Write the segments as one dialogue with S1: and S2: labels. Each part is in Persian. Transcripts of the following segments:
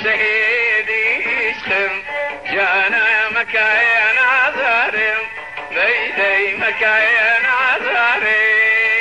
S1: شهيدي عشقم جانا مكايا نظرم دي مكايا نظرم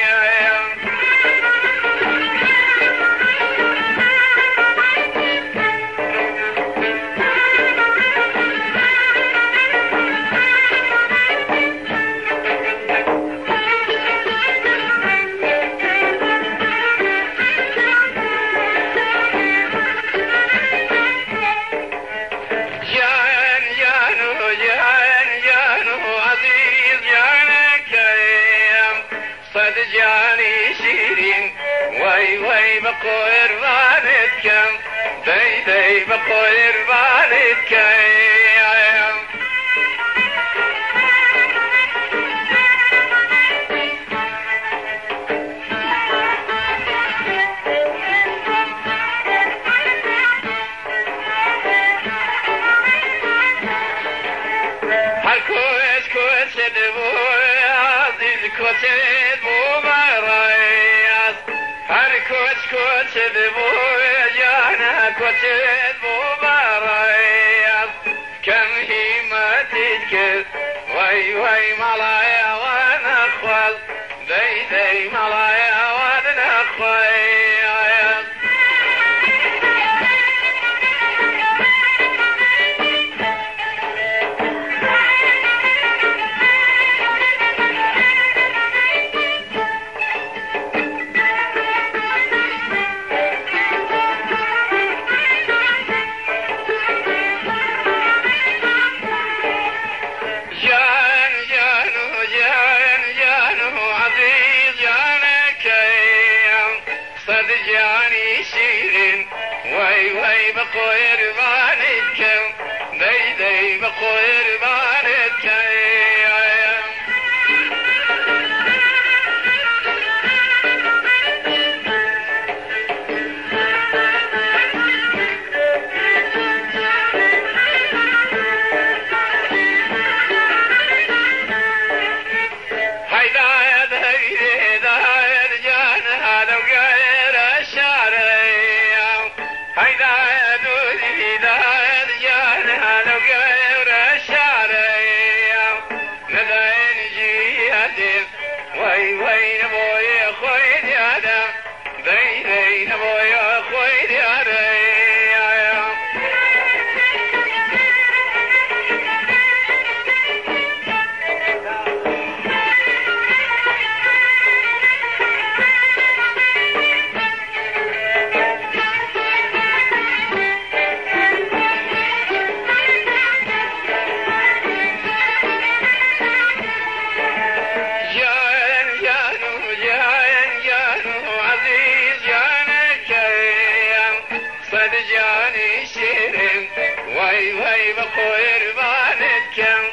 S1: جاني شيرين واي بقوير والدكم دي بقوير والدكم هالكوش كوش دبوي عزيز كوش كوش دبوي جانا كوش مباريات كم هي ما تذكر واي ملايا وانا اخوال دي ملايا وانا اخوال جاني شيرين واي بقوير والدكم دي بقوير والدكم واي نبوي خويد يا دم دي نبوي خويد يا دم جاني شيرين واي بقوير والدكم